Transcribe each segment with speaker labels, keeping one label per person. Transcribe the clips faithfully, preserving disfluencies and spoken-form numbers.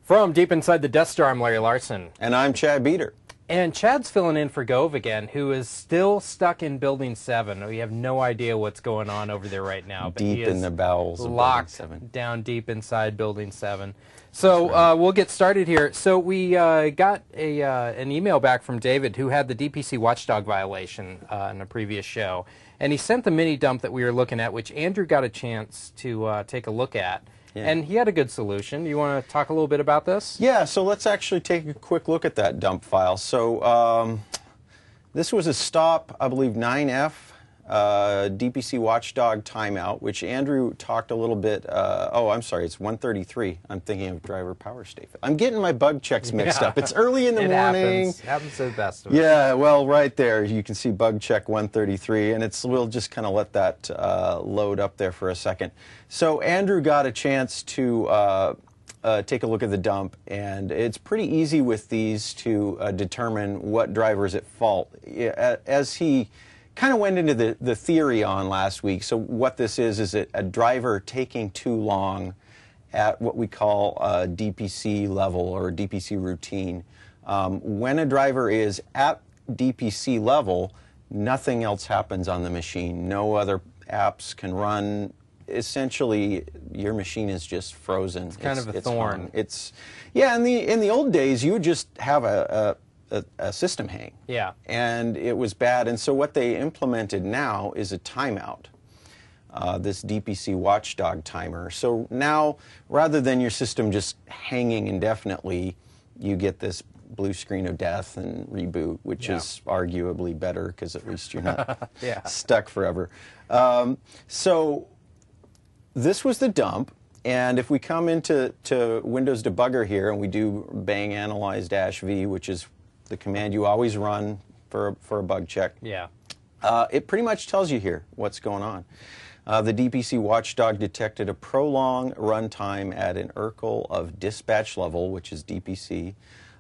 Speaker 1: From deep inside the Death Star, I'm Larry Larson.
Speaker 2: And I'm Chad Beater.
Speaker 1: And Chad's filling in for Gove again, who is still stuck in Building seven. We have no idea what's going on over there right now. But
Speaker 2: deep
Speaker 1: he is
Speaker 2: in the bowels of
Speaker 1: locked
Speaker 2: Building seven.
Speaker 1: Down deep inside Building seven. So
Speaker 2: right.
Speaker 1: uh, we'll get started here. So we uh, got a uh, an email back from David, who had the D P C watchdog violation uh, in a previous show. And he sent the mini dump that we were looking at, which Andrew got a chance to uh, take a look at. Yeah. And he had a good solution. You want to talk a little bit about this?
Speaker 2: Yeah, so let's actually take a quick look at that dump file. So um, this was a stop, I believe, nine F uh, D P C watchdog timeout, which Andrew talked a little bit. Uh, oh, I'm sorry, it's one thirty-three. I'm thinking of driver power statement. I'm getting my bug checks mixed
Speaker 1: yeah.
Speaker 2: up. It's early in the
Speaker 1: it
Speaker 2: morning.
Speaker 1: Happens. happens to the best of us.
Speaker 2: Yeah, well, right there you can see bug check one thirty-three, and it's we'll just kind of let that uh, load up there for a second. So Andrew got a chance to uh, uh, take a look at the dump, and it's pretty easy with these to uh, determine what driver is at fault. As he kind of went into the, the theory on last week, so what this is is a, a driver taking too long at what we call a D P C level or D P C routine. Um, when a driver is at D P C level, nothing else happens on the machine. No other apps can run. Essentially, your machine is just frozen.
Speaker 1: It's kind
Speaker 2: it's,
Speaker 1: of a
Speaker 2: it's
Speaker 1: thorn.
Speaker 2: Hung. It's yeah. In the in the old days, you would just have a, a, a, a system hang.
Speaker 1: Yeah.
Speaker 2: And it was bad. And so what they implemented now is a timeout. Uh, this D P C watchdog timer. So now, rather than your system just hanging indefinitely, you get this blue screen of death and reboot, which
Speaker 1: yeah.
Speaker 2: is arguably better because at least you're not
Speaker 1: yeah.
Speaker 2: stuck forever. Um, so this was the dump, and if we come into to Windows Debugger here and we do bang analyze dash V, which is the command you always run for a, for a bug check,
Speaker 1: yeah,
Speaker 2: uh, it pretty much tells you here what's going on. Uh, the D P C watchdog detected a prolonged runtime at an U R C L of dispatch level, which is D P C,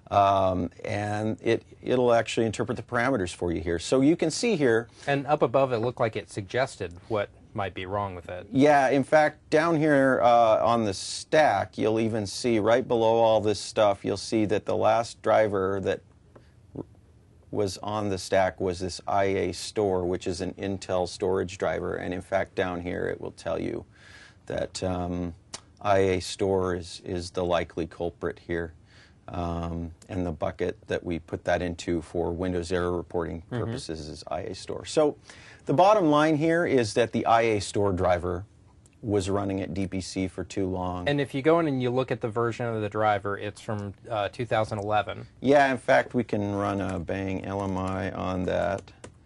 Speaker 2: um, and it, it'll actually interpret the parameters for you here. So you can see here.
Speaker 1: And up above it looked like it suggested what might be wrong with it.
Speaker 2: Yeah, in fact, down here uh, on the stack, you'll even see right below all this stuff, you'll see that the last driver that was on the stack was this I A store, which is an Intel storage driver. And in fact, down here it will tell you that um, I A store is, is the likely culprit here. Um, and the bucket that we put that into for Windows error reporting purposes mm-hmm. is I A store. So the bottom line here is that the I A store driver was running at D P C for too long.
Speaker 1: And if you go in and you look at the version of the driver, it's from uh, two thousand eleven.
Speaker 2: Yeah, in fact, we can run a bang L M I on that.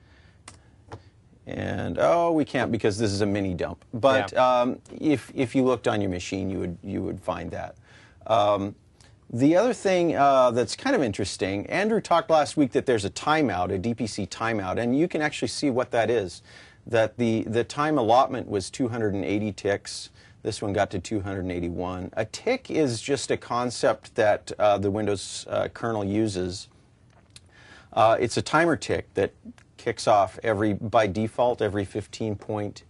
Speaker 2: And, oh, we can't because this is a mini dump. But yeah. um, if, if you looked on your machine, you would, you would find that. Um, The other thing uh, that's kind of interesting, Andrew talked last week that there's a timeout, a D P C timeout, and you can actually see what that is. That the, the time allotment was two hundred eighty ticks. This one got to two hundred eighty-one. A tick is just a concept that uh, the Windows uh, kernel uses. Uh, it's a timer tick that kicks off every, by default, every fifteen point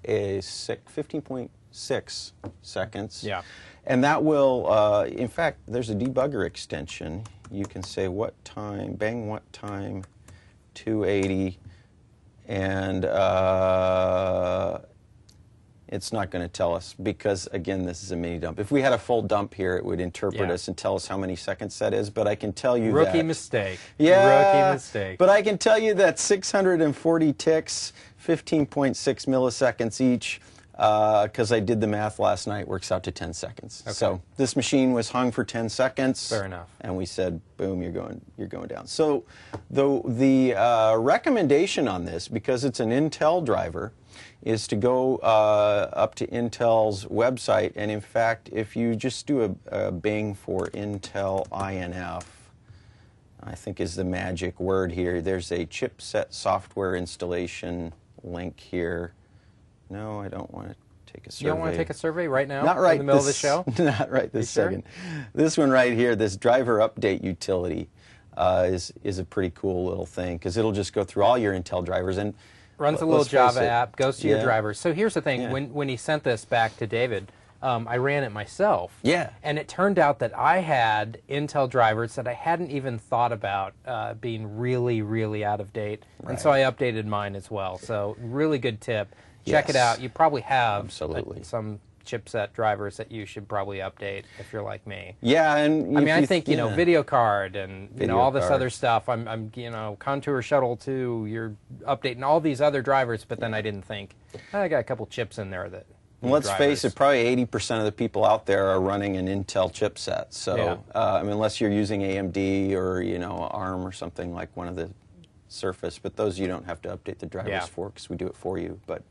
Speaker 2: six seconds.
Speaker 1: Yeah.
Speaker 2: And that will, uh, in fact, there's a debugger extension. You can say what time, bang what time, two eighty, and uh, it's not going to tell us because, again, this is a mini dump. If we had a full dump here, it would interpret
Speaker 1: yeah.
Speaker 2: us and tell us how many seconds that is, but I can tell you
Speaker 1: Rookie
Speaker 2: that...
Speaker 1: mistake.
Speaker 2: Yeah,
Speaker 1: Rookie mistake.
Speaker 2: But I can tell you that six hundred forty ticks, fifteen point six milliseconds each, because uh, I did the math last night, works out to ten seconds.
Speaker 1: Okay.
Speaker 2: So this machine was hung for ten seconds.
Speaker 1: Fair enough.
Speaker 2: And we said, boom, you're going, you're going down. So the, the uh, recommendation on this, because it's an Intel driver, is to go uh, up to Intel's website. And in fact, if you just do a, a bing for Intel I N F, I think is the magic word here. There's a chipset software installation link here. No, I don't want to take a survey.
Speaker 1: You don't want to take a survey right now?
Speaker 2: Not right
Speaker 1: in the middle
Speaker 2: this,
Speaker 1: of the show?
Speaker 2: Not right this
Speaker 1: you
Speaker 2: second.
Speaker 1: Sure?
Speaker 2: This one right here, this driver update utility, uh, is, is a pretty cool little thing because it'll just go through all your Intel drivers and
Speaker 1: runs a little Java
Speaker 2: it,
Speaker 1: app, goes to
Speaker 2: yeah.
Speaker 1: your drivers. So here's the thing,
Speaker 2: yeah.
Speaker 1: when, when he sent this back to David, um, I ran it myself.
Speaker 2: Yeah.
Speaker 1: And it turned out that I had Intel drivers that I hadn't even thought about uh, being really, really out of date.
Speaker 2: Right.
Speaker 1: And so I updated mine as well. So really good tip. Check it
Speaker 2: Yes.
Speaker 1: out. You probably have
Speaker 2: Absolutely.
Speaker 1: uh, some chipset drivers that you should probably update if you're like me.
Speaker 2: Yeah, and
Speaker 1: I
Speaker 2: if
Speaker 1: mean, I
Speaker 2: you-
Speaker 1: think, you know,
Speaker 2: yeah.
Speaker 1: video card and, you
Speaker 2: Video
Speaker 1: know, all this
Speaker 2: card.
Speaker 1: other stuff. I'm, I'm, you know, Contour Shuttle two, you're updating all these other drivers, but then I didn't think, I got a couple chips in there that
Speaker 2: And let's face it, probably eighty percent of the people out there are running an Intel chipset. So,
Speaker 1: Yeah.
Speaker 2: uh, I mean, unless you're using A M D or, you know, ARM or something like one of the Surface, but those you don't have to update the drivers
Speaker 1: Yeah.
Speaker 2: for because we do it for you. But,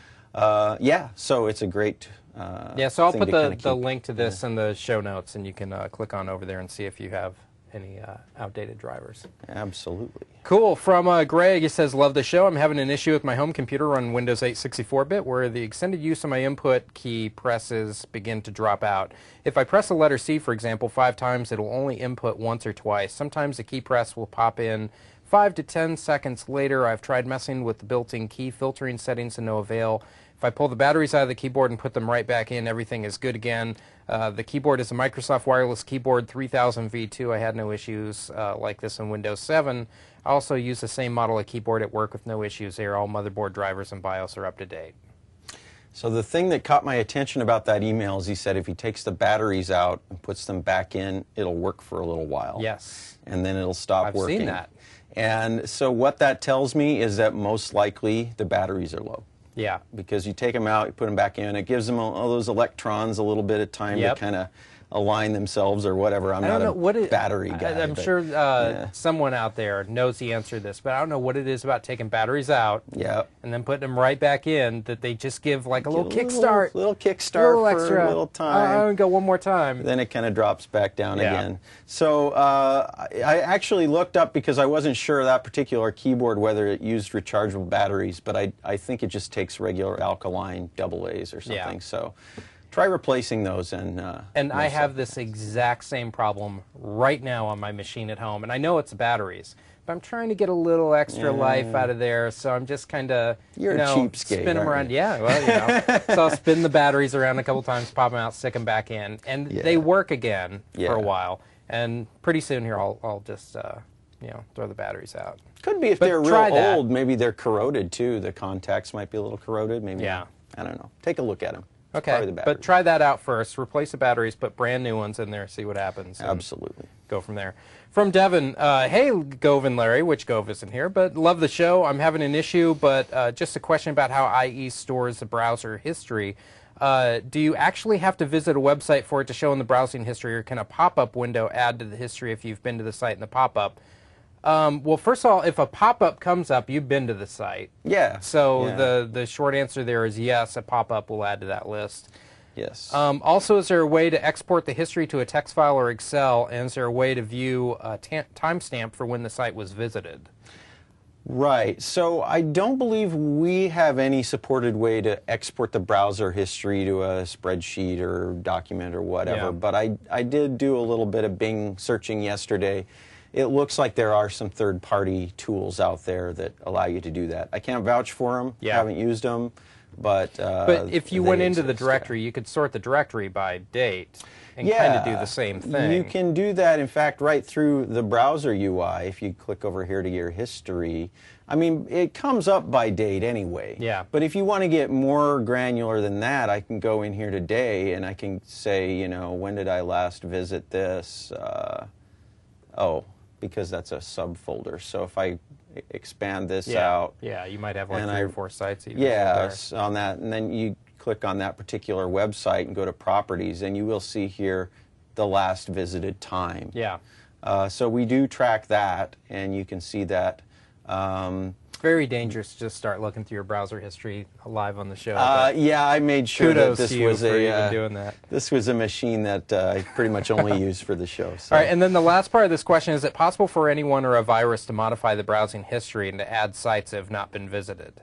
Speaker 2: uh, yeah, so it's a great uh,
Speaker 1: Yeah, so I'll
Speaker 2: thing
Speaker 1: put
Speaker 2: to
Speaker 1: the,
Speaker 2: kinda
Speaker 1: the
Speaker 2: keep.
Speaker 1: link to this in the show notes, and you can uh, click on over there and see if you have any uh, outdated drivers.
Speaker 2: Absolutely.
Speaker 1: Cool. From uh, Greg, it says, love the show. I'm having an issue with my home computer on Windows eight sixty-four bit where the extended use of my input key presses begin to drop out. If I press the letter C, for example, five times, it'll only input once or twice. Sometimes the key press will pop in five to ten seconds later. I've tried messing with the built-in key filtering settings to no avail. If I pull the batteries out of the keyboard and put them right back in, everything is good again. Uh, the keyboard is a Microsoft Wireless Keyboard three thousand V two. I had no issues uh, like this in Windows seven. I also use the same model of keyboard at work with no issues there. All motherboard drivers and BIOS are up to date.
Speaker 2: So the thing that caught my attention about that email is he said if he takes the batteries out and puts them back in, it'll work for a little while.
Speaker 1: Yes.
Speaker 2: And then it'll stop
Speaker 1: I've
Speaker 2: working.
Speaker 1: seen that.
Speaker 2: And so what that tells me is that most likely the batteries are low.
Speaker 1: Yeah.
Speaker 2: Because you take them out, you put them back in, it gives them all those electrons a little bit of time
Speaker 1: Yep.
Speaker 2: to kind of align themselves or whatever. I'm
Speaker 1: I
Speaker 2: not
Speaker 1: don't know
Speaker 2: a
Speaker 1: what it,
Speaker 2: battery
Speaker 1: I-
Speaker 2: guy.
Speaker 1: I'm
Speaker 2: but,
Speaker 1: sure uh,
Speaker 2: yeah.
Speaker 1: someone out there knows the answer to this, but I don't know what it is about taking batteries out
Speaker 2: Yeah.
Speaker 1: and then putting them right back in that they just give like a little
Speaker 2: Give a
Speaker 1: kickstart.
Speaker 2: Little kickstart
Speaker 1: little
Speaker 2: for
Speaker 1: extra.
Speaker 2: a little
Speaker 1: Uh,
Speaker 2: time.
Speaker 1: I'm going to go one more time.
Speaker 2: Then it kind of drops back down
Speaker 1: Yeah.
Speaker 2: again. So uh, I, I actually looked up because I wasn't sure that particular keyboard whether it used rechargeable batteries, but I, I think it just takes regular alkaline double A's or something.
Speaker 1: Yeah.
Speaker 2: So try replacing those. And uh,
Speaker 1: And I
Speaker 2: most
Speaker 1: have
Speaker 2: likely-
Speaker 1: this exact same problem right now on my machine at home, and I know it's the batteries, but I'm trying to get a little extra life out of there, so I'm just kind of,
Speaker 2: You're
Speaker 1: you
Speaker 2: a
Speaker 1: know,
Speaker 2: cheapskate,
Speaker 1: spin them
Speaker 2: aren't
Speaker 1: around.
Speaker 2: you?
Speaker 1: Yeah, well, you know, so I'll spin the batteries around a couple times, pop them out, stick them back in, and
Speaker 2: Yeah.
Speaker 1: they work again
Speaker 2: Yeah.
Speaker 1: for a while. And pretty soon here, I'll, I'll just, uh, you know, throw the batteries out.
Speaker 2: Could be if
Speaker 1: But
Speaker 2: they're real
Speaker 1: try that.
Speaker 2: old, maybe they're corroded too. The contacts might be a little corroded. Maybe.
Speaker 1: Yeah.
Speaker 2: I don't know. Take a look at them.
Speaker 1: Okay,
Speaker 2: the
Speaker 1: but try that out first. Replace the batteries, put brand new ones in there, see what happens. and
Speaker 2: Absolutely.
Speaker 1: Go from there. From Devin, uh, hey, Gove and Larry, which Gove isn't here, but love the show. I'm having an issue, but uh, just a question about how I E stores the browser history. Uh, do you actually have to visit a website for it to show in the browsing history, or can a pop-up window add to the history if you've been to the site in the pop-up? Um, well, first of all, if a pop-up comes up, you've been to the site.
Speaker 2: Yeah.
Speaker 1: So
Speaker 2: yeah.
Speaker 1: the, the short answer there is yes, a pop-up will add to that list.
Speaker 2: Yes.
Speaker 1: Um, also, is there a way to export the history to a text file or Excel, and is there a way to view a ta- timestamp for when the site was visited?
Speaker 2: Right. So I don't believe we have any supported way to export the browser history to a spreadsheet or document or whatever.
Speaker 1: Yeah.
Speaker 2: But I, I did do a little bit of Bing searching yesterday. It looks like there are some third-party tools out there that allow you to do that. I can't vouch for them.
Speaker 1: Yeah.
Speaker 2: Haven't used them. But, uh,
Speaker 1: But if you
Speaker 2: they
Speaker 1: went into the
Speaker 2: exist, yeah.
Speaker 1: directory, you could sort the directory by date and kind of do the same thing.
Speaker 2: You can do that, in fact, right through the browser U I. If you click over here to your history, I mean, it comes up by date anyway.
Speaker 1: Yeah.
Speaker 2: But if you want to get more granular than that, I can go in here today and I can say, you know, when did I last visit this? Uh, oh, because that's a subfolder. So if I expand this
Speaker 1: yeah.
Speaker 2: out.
Speaker 1: Yeah, you might have like
Speaker 2: and
Speaker 1: three
Speaker 2: I-
Speaker 1: or four sites. Even
Speaker 2: Yes, on that, and then you click on that particular website and go to properties, and you will see here the last visited time.
Speaker 1: Yeah.
Speaker 2: Uh, so we do track that, and you can see that. Um,
Speaker 1: Very dangerous to just start looking through your browser history live on the show.
Speaker 2: uh,
Speaker 1: but
Speaker 2: yeah, I made sure
Speaker 1: kudos
Speaker 2: that this
Speaker 1: to you
Speaker 2: was
Speaker 1: for
Speaker 2: a
Speaker 1: even
Speaker 2: uh,
Speaker 1: doing that.
Speaker 2: this was a machine that uh, I pretty much only used for the show. So.
Speaker 1: All right, and then the last part of this question, is it possible for anyone or a virus to modify the browsing history and to add sites that have not been visited?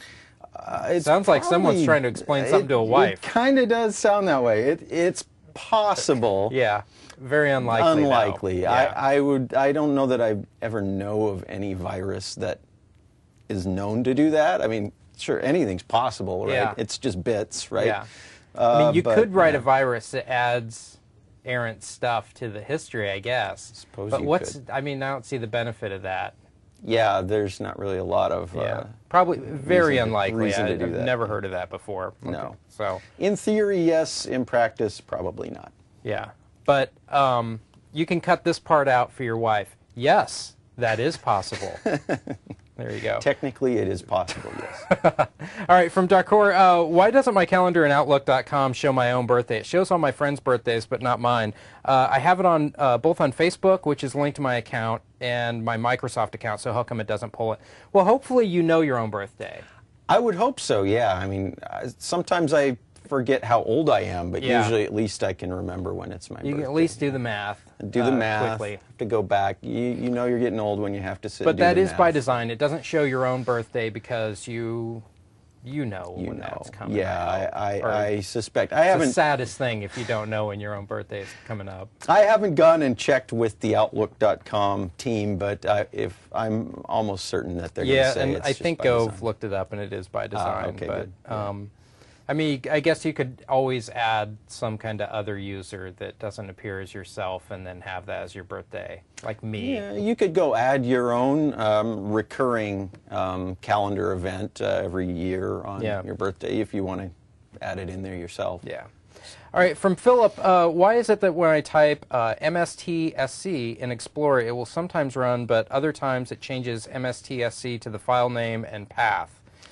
Speaker 2: Uh, it
Speaker 1: Sounds like someone's trying to explain something to a wife.
Speaker 2: It kind of does sound that way. It, it's possible.
Speaker 1: Yeah, very unlikely. though.
Speaker 2: Unlikely.
Speaker 1: Yeah.
Speaker 2: I, I would. I don't know that I ever know of any virus that is known to do that. I mean, sure, anything's possible, right?
Speaker 1: Yeah.
Speaker 2: It's just bits, right?
Speaker 1: Yeah. I mean, you
Speaker 2: but,
Speaker 1: could write
Speaker 2: yeah.
Speaker 1: a virus that adds errant stuff to the history, I guess.
Speaker 2: Suppose
Speaker 1: but
Speaker 2: you
Speaker 1: what's?
Speaker 2: could.
Speaker 1: I mean, I don't see the benefit of that.
Speaker 2: Yeah, there's not really a lot of.
Speaker 1: Yeah,
Speaker 2: Uh,
Speaker 1: probably very
Speaker 2: reason to-
Speaker 1: unlikely.
Speaker 2: reason
Speaker 1: I,
Speaker 2: to do
Speaker 1: I've
Speaker 2: that.
Speaker 1: never heard of that before.
Speaker 2: No.
Speaker 1: Okay, so
Speaker 2: In theory, yes. In practice, probably not.
Speaker 1: yeah, but um, you can cut this part out for your wife. Yes, that is possible. There you go.
Speaker 2: Technically, it is possible, yes.
Speaker 1: All right, from Darkor, uh, why doesn't my calendar in Outlook dot com show my own birthday? It shows all my friends' birthdays, but not mine. Uh, I have it on uh, both on Facebook, which is linked to my account, and my Microsoft account, so how come it doesn't pull it? Well, hopefully you know your own birthday.
Speaker 2: I would hope so, yeah. I mean, uh, sometimes I forget how old I am, but
Speaker 1: Yeah.
Speaker 2: usually at least I can remember when it's my
Speaker 1: You
Speaker 2: birthday.
Speaker 1: can at least do the math.
Speaker 2: Do the
Speaker 1: uh,
Speaker 2: math,
Speaker 1: quickly.
Speaker 2: have to go back. You, you know you're getting old when you have to sit
Speaker 1: But
Speaker 2: and do
Speaker 1: that
Speaker 2: the
Speaker 1: is
Speaker 2: math.
Speaker 1: by design. It doesn't show your own birthday because you you know
Speaker 2: You
Speaker 1: when
Speaker 2: know.
Speaker 1: that's coming
Speaker 2: Yeah,
Speaker 1: out.
Speaker 2: I,
Speaker 1: Or
Speaker 2: I, I suspect. I
Speaker 1: it's the
Speaker 2: haven't
Speaker 1: saddest thing if you don't know when your own birthday is coming up.
Speaker 2: I haven't gone and checked with the Outlook dot com team, but I, if I'm almost certain that they're
Speaker 1: Yeah,
Speaker 2: going to say
Speaker 1: and
Speaker 2: it's
Speaker 1: I
Speaker 2: just
Speaker 1: think
Speaker 2: by
Speaker 1: Gove
Speaker 2: design.
Speaker 1: looked it up, and it is by design.
Speaker 2: okay,
Speaker 1: but
Speaker 2: good. Yeah.
Speaker 1: um, I mean, I guess you could always add some kind of other user that doesn't appear as yourself, and then have that as your birthday, like me.
Speaker 2: Yeah, you could go add your own um, recurring um, calendar event uh, every year on
Speaker 1: Yeah.
Speaker 2: your birthday if you want to add it in there yourself.
Speaker 1: Yeah. All right, from Philip, uh, why is it that when I type uh, M S T S C in Explorer, it will sometimes run, but other times it changes M S T S C to the file name and path?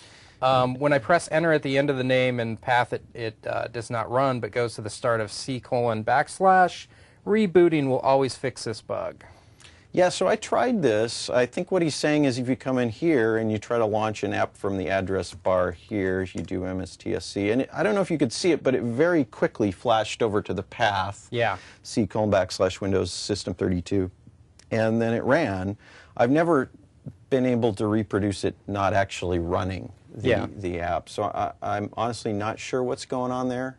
Speaker 1: Um, when I press enter at the end of the name and path, it, it uh, does not run, but goes to the start of C colon backslash. Rebooting will always fix this bug.
Speaker 2: Yeah, so I tried this. I think what he's saying is if you come in here and you try to launch an app from the address bar here, you do M S T S C, and it, I don't know if you could see it, but it very quickly flashed over to the path.
Speaker 1: Yeah.
Speaker 2: C colon backslash Windows System thirty-two, and then it ran. I've never been able to reproduce it not actually running the,
Speaker 1: Yeah.
Speaker 2: the app, so I, I'm honestly not sure what's going on there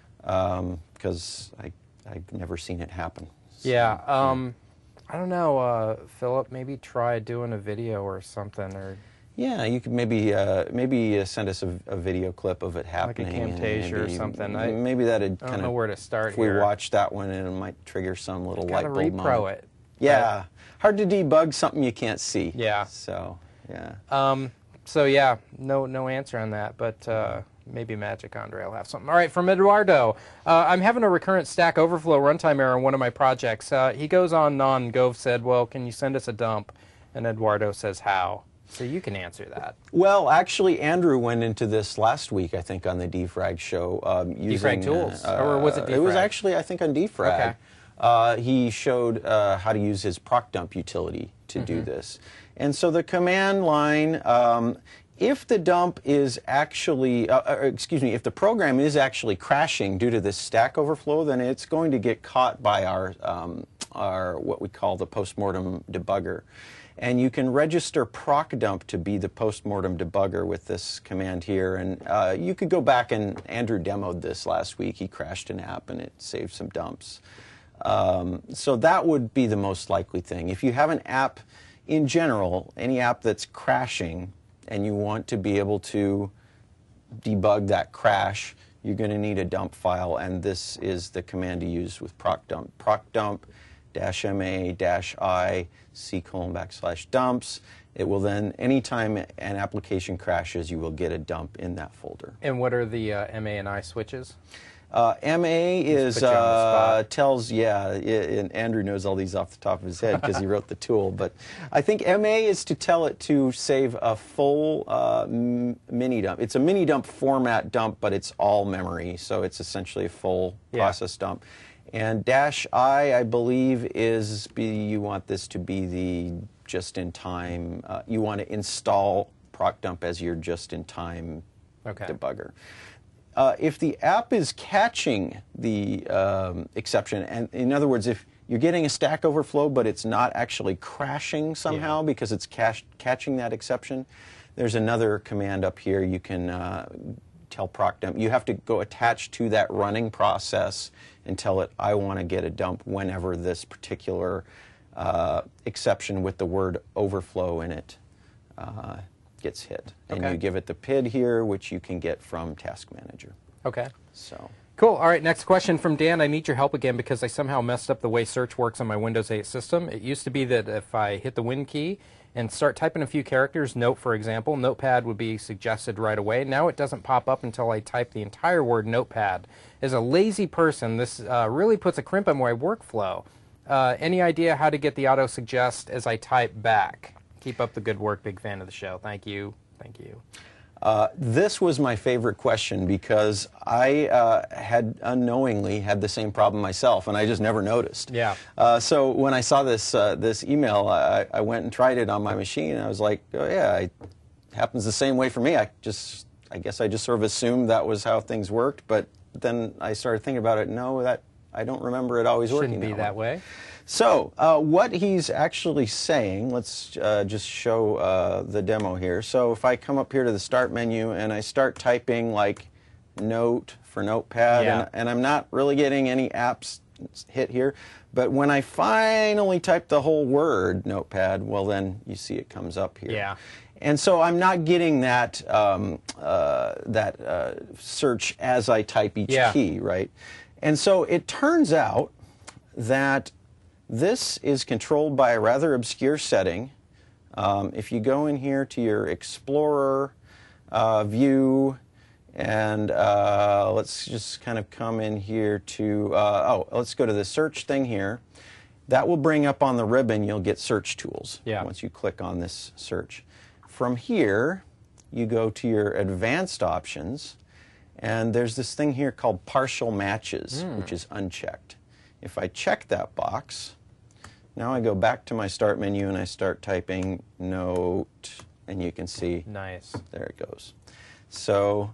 Speaker 2: um, because I, I've never seen it happen. So,
Speaker 1: Yeah. Um, I don't know, uh, Philip. Maybe try doing a video or something, or
Speaker 2: Yeah, you could maybe uh, maybe uh, send us a, a video clip of it happening. and
Speaker 1: Camtasia or
Speaker 2: maybe-
Speaker 1: something. I-
Speaker 2: maybe that'd
Speaker 1: I don't
Speaker 2: kind
Speaker 1: know
Speaker 2: of
Speaker 1: where to start
Speaker 2: if we
Speaker 1: here.
Speaker 2: watch that one, and it might trigger some little light
Speaker 1: Gotta
Speaker 2: bulb
Speaker 1: repro
Speaker 2: moment.
Speaker 1: it.
Speaker 2: Yeah, hard to debug something you can't see.
Speaker 1: Yeah.
Speaker 2: So yeah.
Speaker 1: Um, so yeah, no no answer on that, but uh, maybe Magic Andre will have something. All right, from Eduardo, uh, I'm having a recurrent Stack Overflow runtime error in one of my projects. Uh, he goes on and on. Gove said, "Well, can you send us a dump?" And Eduardo says, "How?" So you can answer that.
Speaker 2: Well, actually, Andrew went into this last week, I think, on the Defrag show. Um, using,
Speaker 1: Defrag tools,
Speaker 2: uh,
Speaker 1: or was it
Speaker 2: It was
Speaker 1: Defrag?
Speaker 2: actually, I think, on Defrag.
Speaker 1: Okay.
Speaker 2: Uh, he showed uh, how to use his procdump utility to do this. And so the command line, um, if the dump is actually, uh, uh, excuse me, if the program is actually crashing due to this Stack Overflow, then it's going to get caught by our, um, our what we call the postmortem debugger. And you can register procdump to be the postmortem debugger with this command here. And uh, you could go back, and Andrew demoed this last week. He crashed an app and it saved some dumps. Um, so that would be the most likely thing. If you have an app in general, any app that's crashing, and you want to be able to debug that crash, you're going to need a dump file, and this is the command to use with procdump. Procdump dash ma dash i c colon backslash dumps. It will then, anytime an application crashes, you will get a dump in that folder.
Speaker 1: And what are the uh, M A and I switches?
Speaker 2: Uh, M A is
Speaker 1: put you on the
Speaker 2: uh,
Speaker 1: spot.
Speaker 2: tells yeah, i and Andrew knows all these off the top of his head because he wrote the tool. But I think M A is to tell it to save a full uh, m mini dump. It's a mini dump format dump, but it's all memory, so it's essentially a full
Speaker 1: Yeah.
Speaker 2: process dump. And dash I, I believe, is be, you want this to be the just-in-time. Uh, you want to install procdump as your just-in-time
Speaker 1: Okay.
Speaker 2: debugger. Uh, if the app is catching the um, exception, and in other words, if you're getting a Stack Overflow but it's not actually crashing somehow
Speaker 1: Yeah.
Speaker 2: because it's cache catching that exception, there's another command up here. You can uh, tell procdump. You have to go attach to that running process and tell it, I want to get a dump whenever this particular uh, exception with the word overflow in it uh, gets hit. And
Speaker 1: Okay.
Speaker 2: you give it the P I D here, which you can get from Task Manager.
Speaker 1: Okay.
Speaker 2: So.
Speaker 1: Cool. All right, next question from Dan. I need your help again because I somehow messed up the way search works on my Windows eight system. It used to be that if I hit the Win key and start typing a few characters, Note for example, Notepad would be suggested right away. Now it doesn't pop up until I type the entire word Notepad. As a lazy person, this uh, really puts a crimp in my workflow. Uh, any idea how to get the auto-suggest as I type back? Keep up the good work. Big fan of the show. Thank you. Thank you.
Speaker 2: Uh, this was my favorite question because I uh, had unknowingly had the same problem myself, and I just never noticed.
Speaker 1: Yeah.
Speaker 2: Uh, so when I saw this uh, this email, I, I went and tried it on my machine, and I was like, oh yeah, it happens the same way for me. I just, I guess I just sort of assumed that was how things worked, but then I started thinking about it. No, that I don't remember it always working
Speaker 1: Shouldn't be
Speaker 2: that
Speaker 1: that
Speaker 2: way.
Speaker 1: way.
Speaker 2: So uh, what he's actually saying, let's uh, just show uh, the demo here. So if I come up here to the Start menu and I start typing like Note for Notepad,
Speaker 1: Yeah.
Speaker 2: and, and I'm not really getting any apps hit here, but when I finally type the whole word Notepad, well then you see it comes up here.
Speaker 1: Yeah.
Speaker 2: And so I'm not getting that, um, uh, that uh, search as I type each
Speaker 1: Yeah.
Speaker 2: key, right? And so it turns out that this is controlled by a rather obscure setting. Um, if you go in here to your Explorer uh, view, and uh, let's just kind of come in here to, uh, oh, let's go to the search thing here. That will bring up on the ribbon, you'll get search tools
Speaker 1: Yeah.
Speaker 2: once you click on this search. From here, you go to your advanced options, and there's this thing here called partial matches,
Speaker 1: Mm.
Speaker 2: which is unchecked. If I check that box, now I go back to my Start menu and I start typing Note, and you can see
Speaker 1: Nice.
Speaker 2: there it goes. So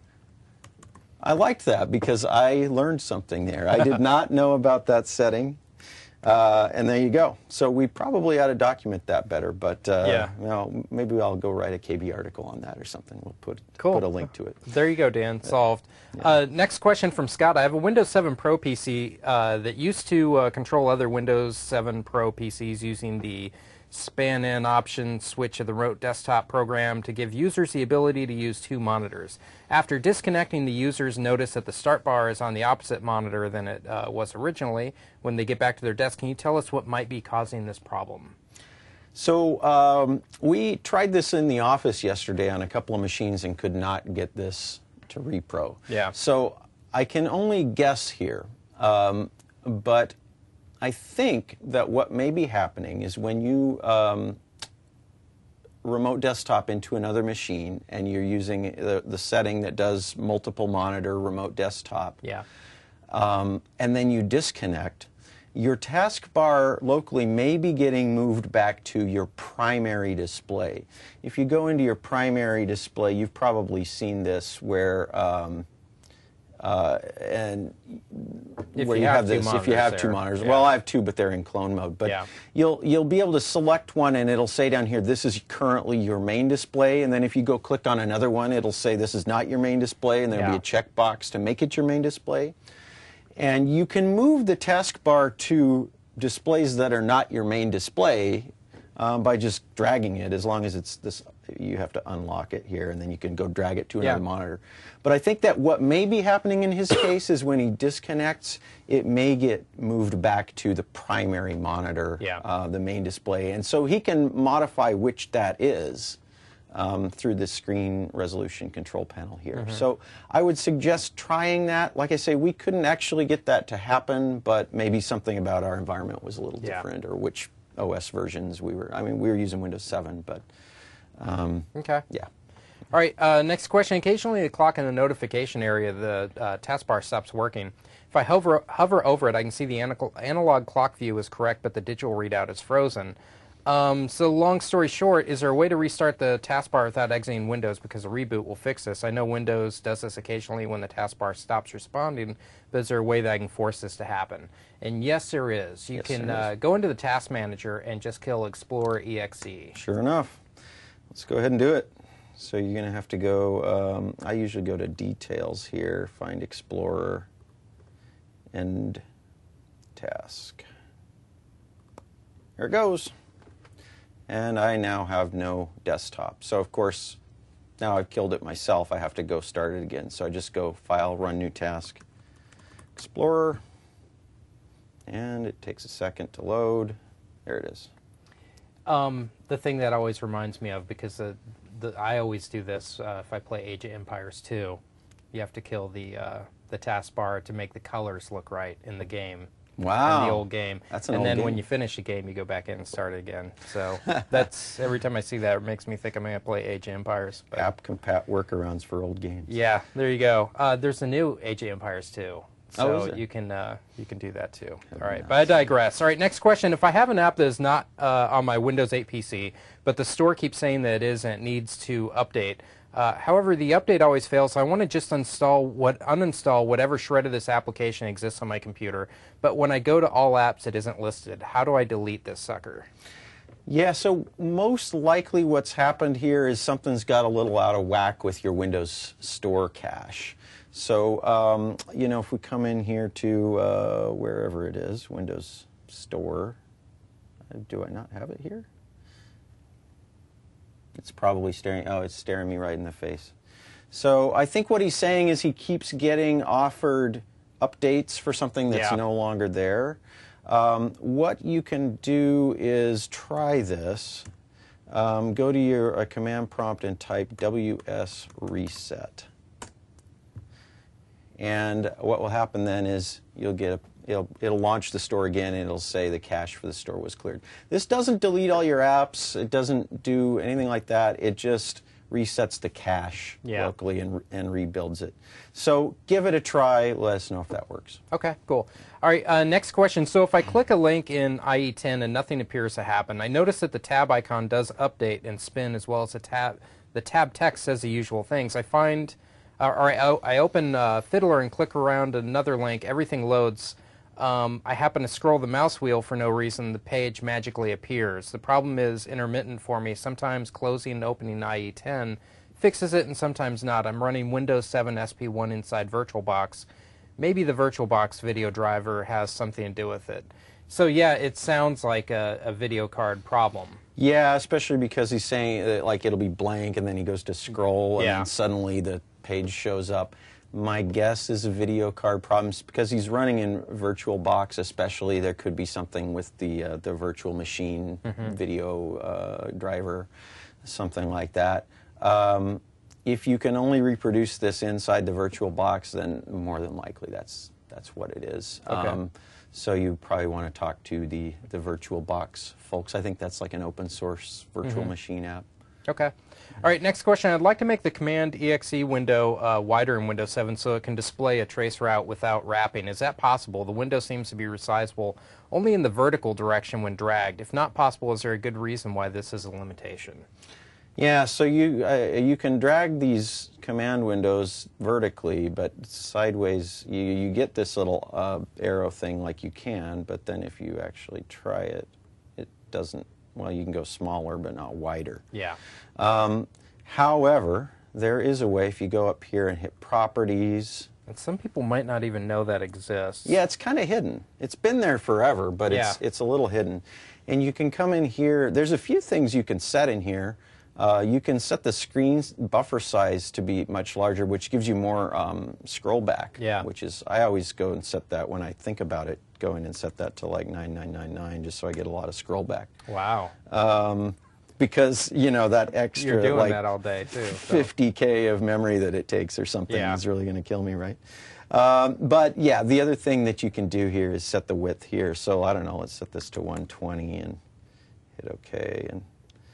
Speaker 2: I liked that because I learned something there. I did not know about that setting, uh, and there you go. So we probably ought to document that better, but uh,
Speaker 1: Yeah.
Speaker 2: you know, maybe I'll go write a K B article on that or something. We'll put,
Speaker 1: Cool.
Speaker 2: put a link to it.
Speaker 1: There you go, Dan. Solved. Uh, next question from Scott. I have a Windows seven Pro P C uh, that used to uh, control other Windows seven Pro P Cs using the span-in option switch of the remote desktop program to give users the ability to use two monitors. After disconnecting, the users notice that the start bar is on the opposite monitor than it uh, was originally. When they get back to their desk, can you tell us what might be causing this problem?
Speaker 2: So um, we tried this in the office yesterday on a couple of machines and could not get this to repro.
Speaker 1: Yeah.
Speaker 2: So I can only guess here, um, but I think that what may be happening is when you um, remote desktop into another machine and you're using the, the setting that does multiple monitor remote desktop,
Speaker 1: Yeah.
Speaker 2: um, and then you disconnect, your taskbar locally may be getting moved back to your primary display. If you go into your primary display, you've probably seen this where, um, uh, and
Speaker 1: If
Speaker 2: where
Speaker 1: you
Speaker 2: you
Speaker 1: have
Speaker 2: have
Speaker 1: two
Speaker 2: this, if you
Speaker 1: monitors
Speaker 2: have two
Speaker 1: there,
Speaker 2: monitors.
Speaker 1: yeah.
Speaker 2: Well, I have two, but they're in clone mode. But
Speaker 1: Yeah.
Speaker 2: you'll you'll be able to select one, and it'll say down here, this is currently your main display. And then if you go click on another one, it'll say this is not your main display, and there'll
Speaker 1: Yeah.
Speaker 2: be a checkbox to make it your main display. And you can move the taskbar to displays that are not your main display um, by just dragging it, as long as it's this. You have to unlock it here, and then you can go drag it to another
Speaker 1: Yeah.
Speaker 2: monitor. But I think that what may be happening in his case is when he disconnects, it may get moved back to the primary monitor,
Speaker 1: Yeah.
Speaker 2: uh, the main display. And so he can modify which that is um, through the screen resolution control panel here.
Speaker 1: Mm-hmm.
Speaker 2: So I would suggest trying that. Like I say, we couldn't actually get that to happen, but maybe something about our environment was a little
Speaker 1: Yeah.
Speaker 2: different, or which O S versions we were. I mean, we were using Windows seven, but um,
Speaker 1: Okay.
Speaker 2: yeah.
Speaker 1: All right, uh, next question. Occasionally, the clock in the notification area, the uh, taskbar stops working. If I hover, hover over it, I can see the analog, analog clock view is correct, but the digital readout is frozen. Um, so long story short, is there a way to restart the taskbar without exiting Windows, because a reboot will fix this? I know Windows does this occasionally when the taskbar stops responding, but is there a way that I can force this to happen? And yes, there is. You
Speaker 2: Yes,
Speaker 1: can
Speaker 2: there is.
Speaker 1: uh, go into the task manager and just kill Explorer E X E.
Speaker 2: Sure enough. Let's go ahead and do it. So you're going to have to go, um, I usually go to Details here, find Explorer, and Task. There it goes. And I now have no desktop. So of course, now I've killed it myself. I have to go start it again. So I just go File, Run New Task, Explorer, and it takes a second to load. There it is.
Speaker 1: Um, the thing that always reminds me of, because the, the, I always do this uh, if I play Age of Empires two, you have to kill the uh, the taskbar to make the colors look right in the game.
Speaker 2: Wow.
Speaker 1: In the old game.
Speaker 2: That's an
Speaker 1: and
Speaker 2: old
Speaker 1: then
Speaker 2: game.
Speaker 1: when you finish a game, you go back in and start it again. So that's, every time I see that, it makes me think I'm going to play Age of Empires. But
Speaker 2: App compat workarounds for old games.
Speaker 1: yeah, there you go. Uh, there's a new Age of Empires two. So
Speaker 2: Oh, is there?
Speaker 1: you can uh, you can do that too.
Speaker 2: Have
Speaker 1: All right,
Speaker 2: not
Speaker 1: but I
Speaker 2: seen
Speaker 1: digress. All right, next question. If I have an app that is not uh, on my Windows eight P C, but the store keeps saying that it is and it needs to update. Uh, however, the update always fails, so I want to just install what uninstall whatever shred of this application exists on my computer. But when I go to all apps, it isn't listed. How do I delete this sucker?
Speaker 2: Yeah, so most likely what's happened here is something's got a little out of whack with your Windows Store cache. So, um, you know, if we come in here to uh, wherever it is, Windows Store, uh, do I not have it here? It's probably staring, oh, it's staring me right in the face. So I think what he's saying is he keeps getting offered updates for something that's
Speaker 1: Yeah.
Speaker 2: no longer there. Um, what you can do is try this. Um, go to your uh, command prompt and type W S reset. And what will happen then is you'll get a, it'll, it'll launch the store again, and it'll say the cache for the store was cleared. This doesn't delete all your apps. It doesn't do anything like that. It just resets the cache
Speaker 1: Yeah.
Speaker 2: locally and, and rebuilds it. So give it a try. Let us know if that works.
Speaker 1: Okay, cool. All right, uh, next question. So if I click a link in I E ten and nothing appears to happen, I notice that the tab icon does update and spin, as well as the tab, the tab text says the usual things. I find, uh, or I, I open uh, Fiddler and click around another link, everything loads. Um, I happen to scroll the mouse wheel for no reason, the page magically appears. The problem is intermittent for me. Sometimes closing and opening I E ten fixes it, and sometimes not. I'm running Windows seven S P one inside VirtualBox. Maybe the VirtualBox video driver has something to do with it. So yeah, it sounds like a, a video card problem.
Speaker 2: Yeah, especially because he's saying that, like, it'll be blank, and then he goes to scroll, and
Speaker 1: Yeah.
Speaker 2: then suddenly the page shows up. My guess is a video card problem, because he's running in VirtualBox especially. There could be something with the uh, the virtual machine
Speaker 1: Mm-hmm.
Speaker 2: video uh, driver, something like that. Um, if you can only reproduce this inside the VirtualBox, then more than likely that's that's what it is.
Speaker 1: Okay.
Speaker 2: Um, so you probably want to talk to the the VirtualBox folks. I think that's like an open source virtual
Speaker 1: Mm-hmm.
Speaker 2: machine app.
Speaker 1: Okay. All right, next question. I'd like to make the Command E X E window uh, wider in Windows seven so it can display a trace route without wrapping. Is that possible? The window seems to be resizable only in the vertical direction when dragged. If not possible, is there a good reason why this is a limitation?
Speaker 2: Yeah, so you uh, you can drag these command windows vertically, but sideways you, you get this little uh, arrow thing like you can, but then if you actually try it, it doesn't, well, you can go smaller but not wider.
Speaker 1: Yeah.
Speaker 2: Um, however, there is a way if you go up here and hit Properties.
Speaker 1: And some people might not even know that exists.
Speaker 2: Yeah, it's kind of hidden. It's been there forever, but it's
Speaker 1: Yeah.
Speaker 2: it's a little hidden. And you can come in here. There's a few things you can set in here. Uh, you can set the screen buffer size to be much larger, which gives you more um, scroll back.
Speaker 1: Yeah.
Speaker 2: Which is, I always go and set that when I think about it, go in and set that to like nine nine nine nine, just so I get a lot of scroll back.
Speaker 1: Wow.
Speaker 2: Um, because, you know, that extra
Speaker 1: You're doing
Speaker 2: like
Speaker 1: that all day, too. so.
Speaker 2: fifty K of memory that it takes or something
Speaker 1: Yeah.
Speaker 2: is really going to kill me, right? Um, but yeah, the other thing that you can do here is set the width here. So I don't know, let's set this to one twenty and hit OK, and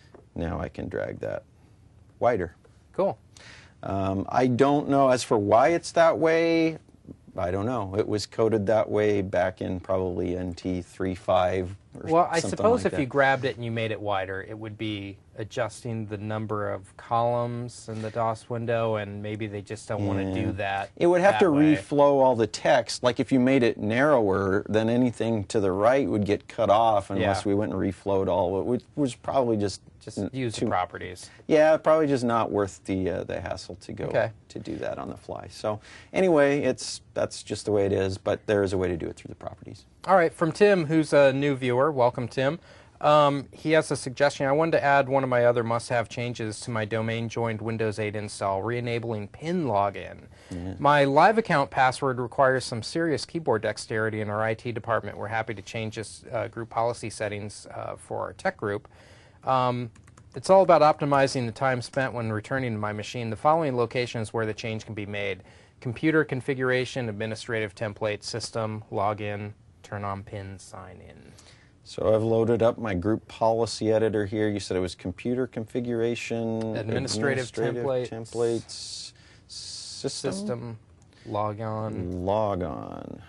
Speaker 2: now I can drag that wider.
Speaker 1: Cool.
Speaker 2: Um, I don't know as for why it's that way. I don't know. It was coded that way back in probably N T three point five or
Speaker 1: Well, I
Speaker 2: something
Speaker 1: suppose
Speaker 2: like
Speaker 1: if
Speaker 2: that.
Speaker 1: you grabbed it and you made it wider, it would be adjusting the number of columns in the DOS window, and maybe they just don't want to
Speaker 2: Yeah.
Speaker 1: do that.
Speaker 2: It would have
Speaker 1: that
Speaker 2: to
Speaker 1: way.
Speaker 2: reflow all the text. Like if you made it narrower, then anything to the right would get cut off unless
Speaker 1: Yeah.
Speaker 2: we went and reflowed all. Which was probably just
Speaker 1: Just
Speaker 2: n-
Speaker 1: use
Speaker 2: too,
Speaker 1: the properties.
Speaker 2: Yeah, probably just not worth the uh, the hassle to go
Speaker 1: Okay.
Speaker 2: to do that on the fly. So anyway, it's that's just the way it is. But there is a way to do it through the properties.
Speaker 1: All right, from Tim, who's a new viewer. Welcome, Tim. Um, he has a suggestion. I wanted to add one of my other must-have changes to my domain-joined Windows eight install, re-enabling PIN login. Yeah. My live account password requires some serious keyboard dexterity in our I T department. We're happy to change this uh, group policy settings uh, for our tech group. Um, it's all about optimizing the time spent when returning to my machine. The following locations where the change can be made: computer configuration, administrative template, system, login, turn on PIN, sign in.
Speaker 2: So I've loaded up my group policy editor here. You said it was computer configuration,
Speaker 1: administrative,
Speaker 2: administrative
Speaker 1: templates,
Speaker 2: templates, system,
Speaker 1: system, log on,
Speaker 2: log on,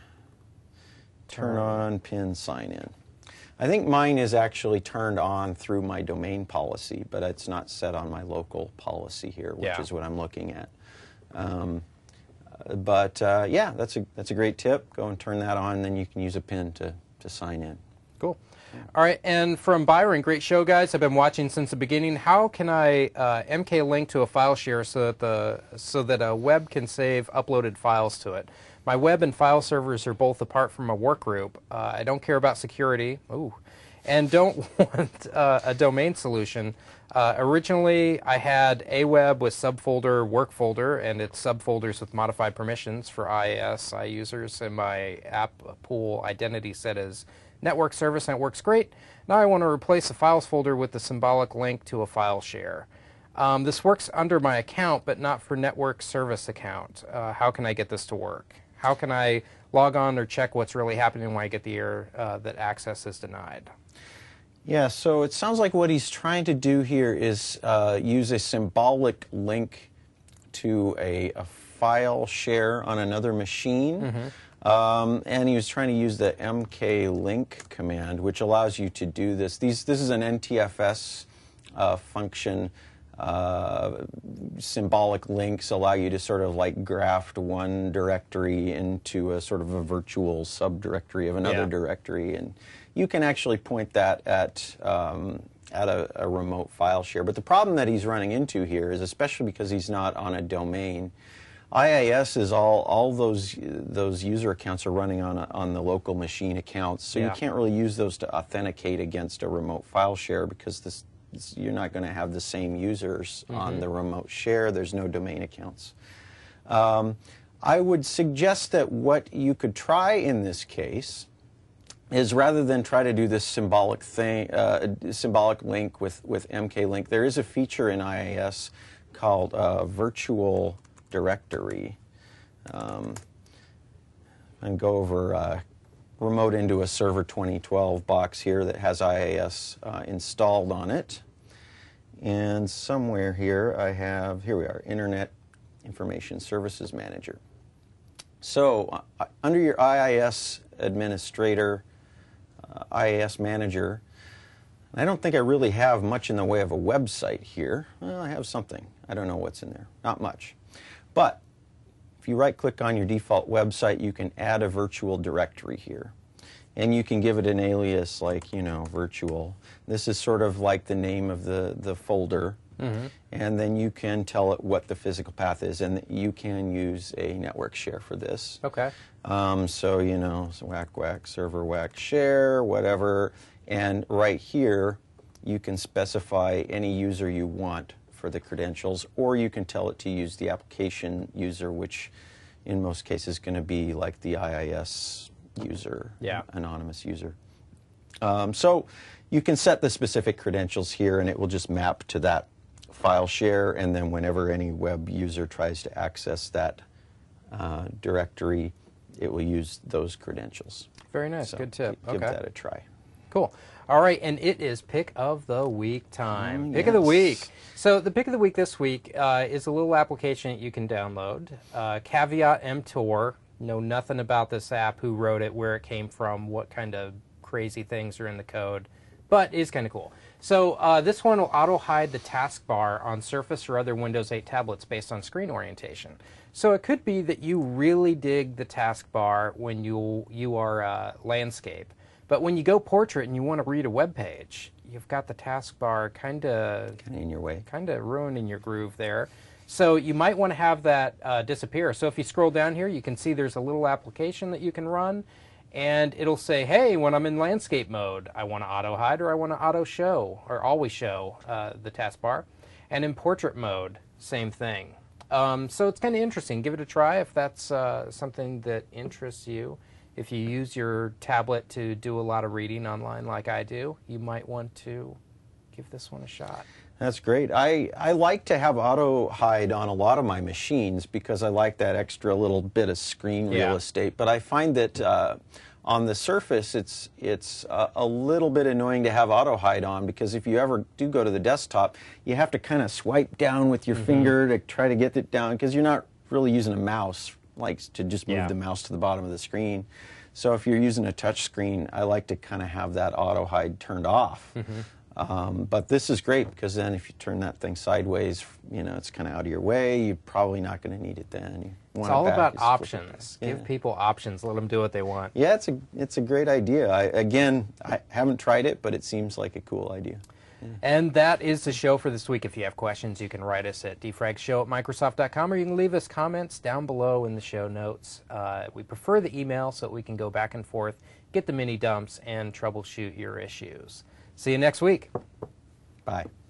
Speaker 2: turn on, PIN, sign in. I think mine is actually turned on through my domain policy, but it's not set on my local policy here, which
Speaker 1: yeah.
Speaker 2: is what I'm looking at. Um, but uh, yeah, that's a that's a great tip. Go and turn that on, then you can use a PIN to to sign in.
Speaker 1: Cool. All right, and from Byron, great show, guys. I've been watching since the beginning. How can I uh, M K link to a file share so that the so that a web can save uploaded files to it? My web and file servers are both apart from a work group. Uh, I don't care about security. Ooh. And don't want uh, a domain solution. Uh, originally, I had a web with subfolder, work folder, and its subfolders with modified permissions for I A S, I users, and my app pool identity set as network service, and it works great. Now I want to replace the files folder with the symbolic link to a file share. Um, this works under my account, but not for network service account. Uh, how can I get this to work? How can I log on or check what's really happening when I get the error uh, that access is denied?
Speaker 2: Yeah, so it sounds like what he's trying to do here is uh, use a symbolic link to a, a file share on another machine. Mm-hmm. um, and he was trying to use the M K link command, which allows you to do this. These, this is an N T F S uh, function. Uh, symbolic links allow you to sort of like graft one directory into a sort of a virtual subdirectory of another
Speaker 1: yeah.
Speaker 2: directory, and you can actually point that at um, at a, a remote file share. But the problem that he's running into here is, especially because he's not on a domain, I A S is all all those those user accounts are running on a, on the local machine accounts, so
Speaker 1: yeah.
Speaker 2: you can't really use those to authenticate against a remote file share because this. You're not going to have the same users mm-hmm. on the remote share. There's no domain accounts. Um, I would suggest that what you could try in this case is, rather than try to do this symbolic thing, uh, symbolic link with, with M K link, there is a feature in I A S called uh, virtual directory. Um, and go over uh, remote into a server twenty twelve box here that has I A S uh, installed on it. And somewhere here I have, here we are, Internet Information Services Manager. So uh, under your I I S administrator, uh, I A S manager, I don't think I really have much in the way of a website here. Well, I have something. I don't know what's in there. Not much. But if you right-click on your default website, you can add a virtual directory here. And you can give it an alias like, you know, virtual. This is sort of like the name of the, the folder. Mm-hmm. And then you can tell it what the physical path is. And you can use a network share for this.
Speaker 1: Okay.
Speaker 2: Um, so, you know, so whack, whack, server, whack, share, whatever. And right here, you can specify any user you want for the credentials, or you can tell it to use the application user, which in most cases is going to be like the I I S user,
Speaker 1: yeah.
Speaker 2: anonymous user. Um, so you can set the specific credentials here, and it will just map to that file share, and then whenever any web user tries to access that uh, directory, it will use those credentials.
Speaker 1: Very nice.
Speaker 2: So
Speaker 1: good tip.
Speaker 2: Give
Speaker 1: okay.
Speaker 2: that a try.
Speaker 1: Cool. All right, and it is Pick of the Week time.
Speaker 2: Oh,
Speaker 1: Pick
Speaker 2: yes.
Speaker 1: of the Week. So the Pick of the Week this week uh, is a little application that you can download. Uh, Caveat Emptor. Know nothing about this app, who wrote it, where it came from, what kind of crazy things are in the code, but it's kind of cool. So uh, this one will auto-hide the taskbar on Surface or other Windows eight tablets based on screen orientation. So it could be that you really dig the taskbar when you, you are uh, landscape. But when you go portrait and you want to read a web page, you've got the taskbar kind of
Speaker 2: kind of in your way,
Speaker 1: kind of ruining your groove there. So you might want to have that uh, disappear. So if you scroll down here, you can see there's a little application that you can run, And it'll say, hey, when I'm in landscape mode, I want to auto hide or I want to auto show or always show uh, the taskbar. And in portrait mode, same thing. Um, so it's kind of interesting. Give it a try if that's uh, something that interests you. If you use your tablet to do a lot of reading online like I do, you might want to give this one a shot.
Speaker 2: That's great. I, I like to have auto hide on a lot of my machines because I like that extra little bit of screen
Speaker 1: Yeah.
Speaker 2: real estate. But I find that uh, on the Surface, it's it's a, a little bit annoying to have auto hide on because if you ever do go to the desktop, you have to kind of swipe down with your mm-hmm. finger to try to get it down because you're not really using a mouse, like to just move
Speaker 1: Yeah.
Speaker 2: the mouse to the bottom of the screen. So if you're using a touch screen, I like to kind of have that auto hide turned off. Mm-hmm. Um, but this is great because then if you turn that thing sideways, you know, it's kind of out of your way. You're probably not going to need it then. You
Speaker 1: It's
Speaker 2: want
Speaker 1: all
Speaker 2: it back,
Speaker 1: about
Speaker 2: just flip it
Speaker 1: options.
Speaker 2: back.
Speaker 1: Give
Speaker 2: Yeah.
Speaker 1: people options. Let them do what they want.
Speaker 2: Yeah, it's a it's a great idea. I, again, I haven't tried it, but it seems like a cool idea. Yeah.
Speaker 1: And that is the show for this week. If you have questions, you can write us at defragshow at microsoft dot com or you can leave us comments down below in the show notes. Uh, we prefer the email so that we can go back and forth, get the mini dumps, and troubleshoot your issues. See you next week.
Speaker 2: Bye.